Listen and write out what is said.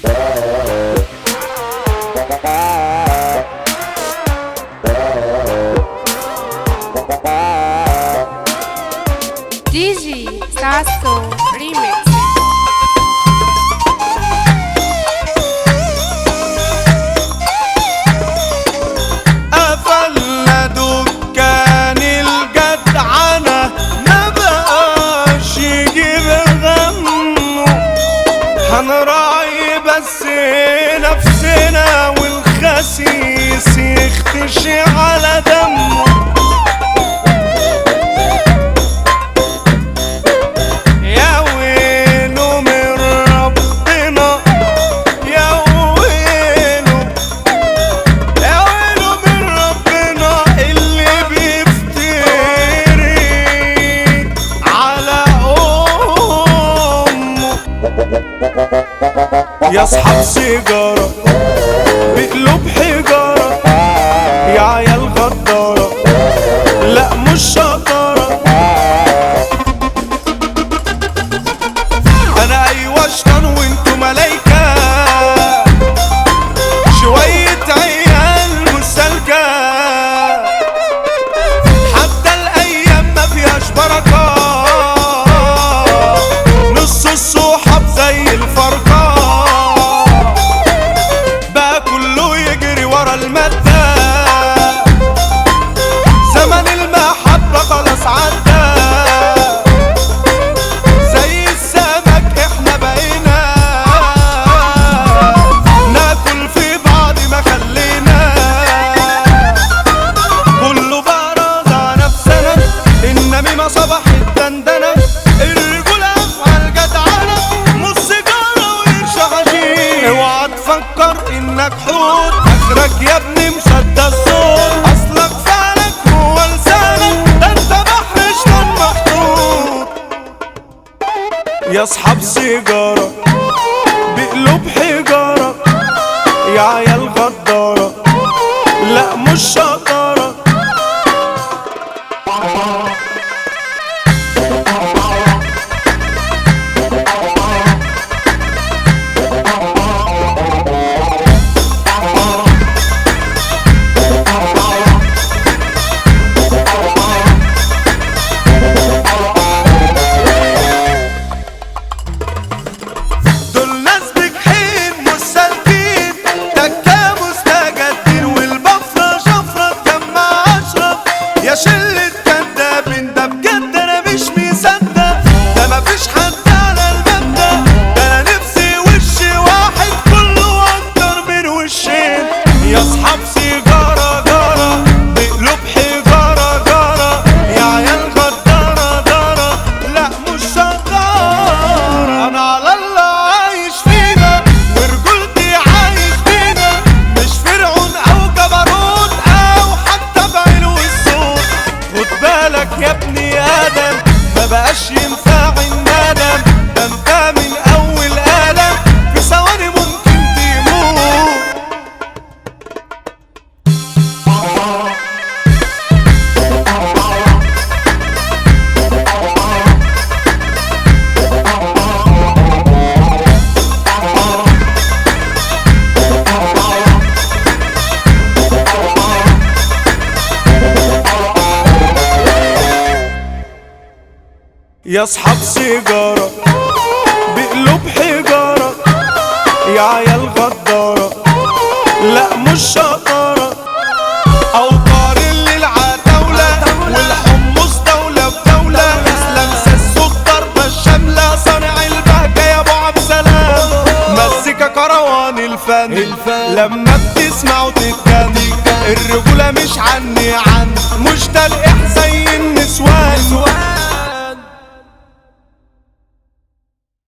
DJ Sasso Remix. قفلنا دكان الجدعنة ما بقاش يجيب غمه، هنراعي بس نفسنا والخسيس يختشي على دمه. يا اصحاب سيجارة بقلوب حجارة، يا عيال غدارة لا مش شطارة. انا ايوه شطان وانتو ملايكة، شوية عيال مسالكة، حتى الايام ما فيهاش بركة، نص الصحاب زي الفرقة، المادة زمن المحبة خلاص عدى، زي السمك احنا بقينا ناكل في بعض ما خلينا، كله بقى راضي على نفسنا، النميمة صباح الدندنة، الرجولة افعال جدعنة، مش سيجارة وقرش حشيش، اوعى تفكر انك حوت اخرك يا ابني مصدق الصوت، اصلك فعلك هو لسانك، ده انت بحر شطان محطوط. يا اصحاب سيجارة بقلوب حجارة، يا عيال غدارة لا مش شطارة. يا شلة كدابين ده بجد انا مش مصدق، ده مفيش حد على المبدأ، ده انا نفسي وش واحد كله اكتر من وشين. يا اصحاب سيجارة جارة بقلوب حجارة جارة، يا عيال غدارة دارة لا مش شطارة. انا على الله عايش فينا ورجولتي عايش فينا، مش فرعون او جبروت او حتى بعلو الصوت. خد بالك يا ابني ادم ما بقاش ينفع الندم، ده انت من اول قلم في ثواني ممكن تموت. يا اصحاب سيجارة بقلوب حجارة، يا عيال غدارة لا مش شطارة. اوطار الليل عتاولة والحمص دولة بدولة، اسلام سيسو الضربة الشاملة، صانع البهجة يا ابو عبد سلام، مزيكا كروان الفن لما بتسمع وتتكلم، الرجولة مش عني مش تلقيح زي النسوان.